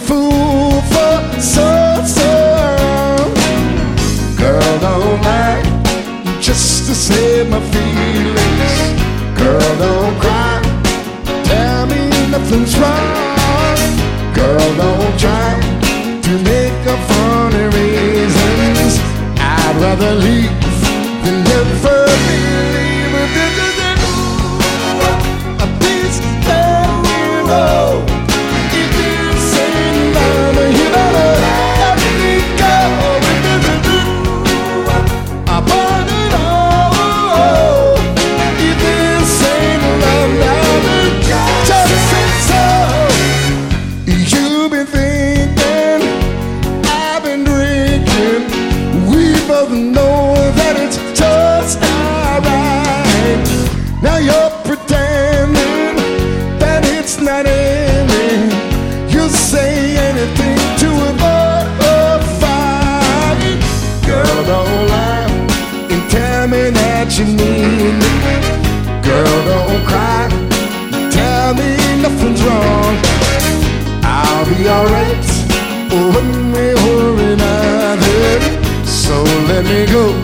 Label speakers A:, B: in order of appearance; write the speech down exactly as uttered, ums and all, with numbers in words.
A: fool for so, so long. Girl, don't lie just to save my feelings. Girl, don't cry, tell me nothing's wrong. Girl, don't try to make up funny reasons. I'd rather leave than never believe. This is it. A piece that you know. If you say mama, you better let me go. I want it all. If you say love, now just say so. You've been thinking, I've been drinking. We both know that it's just alright. Now you're pretending that it's not ending. You'll say anything to avoid a fight. Girl, don't lie and tell me that you need me. Girl, don't cry, tell me nothing's wrong. I'll be alright one way or another. So let me go.